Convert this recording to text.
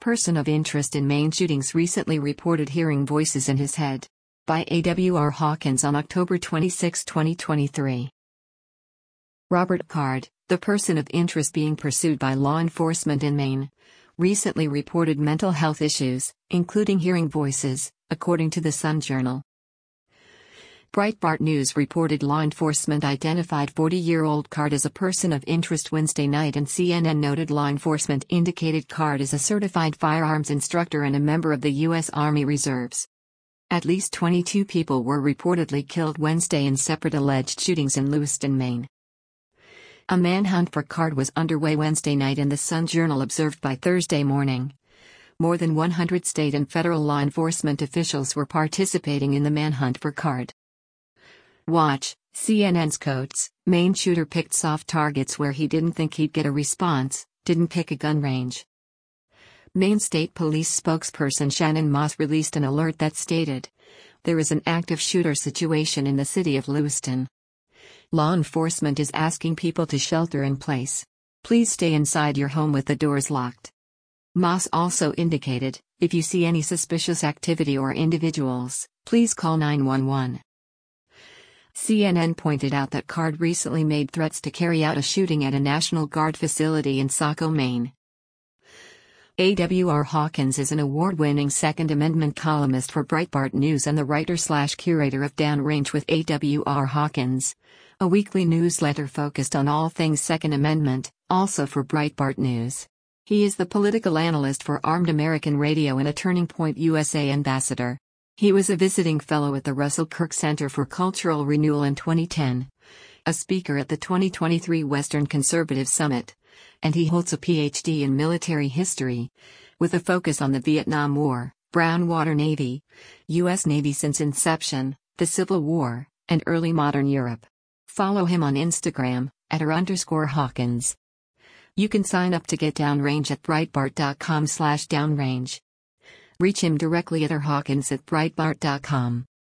Person of interest in Maine shootings recently reported hearing voices in his head. By A.W.R. Hawkins on October 26, 2023. Robert Card, the person of interest being pursued by law enforcement in Maine, recently reported mental health issues, including hearing voices, according to the Sun Journal. Breitbart News reported law enforcement identified 40-year-old Card as a person of interest Wednesday night, and CNN noted law enforcement indicated Card is a certified firearms instructor and a member of the U.S. Army Reserves. At least 22 people were reportedly killed Wednesday in separate alleged shootings in Lewiston, Maine. A manhunt for Card was underway Wednesday night, and the Sun Journal observed by Thursday morning. More than 100 state and federal law enforcement officials were participating in the manhunt for Card. Watch, CNN's quotes, Maine shooter picked soft targets where he didn't think he'd get a response, didn't pick a gun range. Maine State Police spokesperson Shannon Moss released an alert that stated, "There is an active shooter situation in the city of Lewiston. Law enforcement is asking people to shelter in place. Please stay inside your home with the doors locked." Moss also indicated, "If you see any suspicious activity or individuals, please call 911. CNN pointed out that Card recently made threats to carry out a shooting at a National Guard facility in Saco, Maine. A.W.R. Hawkins is an award-winning Second Amendment columnist for Breitbart News and the writer/curator of Downrange with A.W.R. Hawkins, a weekly newsletter focused on all things Second Amendment, also for Breitbart News. He is the political analyst for Armed American Radio and a Turning Point USA ambassador. He was a visiting fellow at the Russell Kirk Center for Cultural Renewal in 2010, a speaker at the 2023 Western Conservative Summit, and he holds a Ph.D. in military history, with a focus on the Vietnam War, Brown Water Navy, U.S. Navy since inception, the Civil War, and early modern Europe. Follow him on Instagram, @r_Hawkins. You can sign up to get Downrange at Breitbart.com/downrange. Reach him directly at rhawkins@breitbart.com.